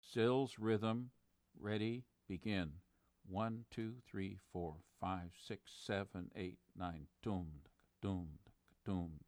Zill's rhythm, ready, begin. 1, 2, 3, 4, 5, 6, 7, 8, 9. Doom, doom, doom,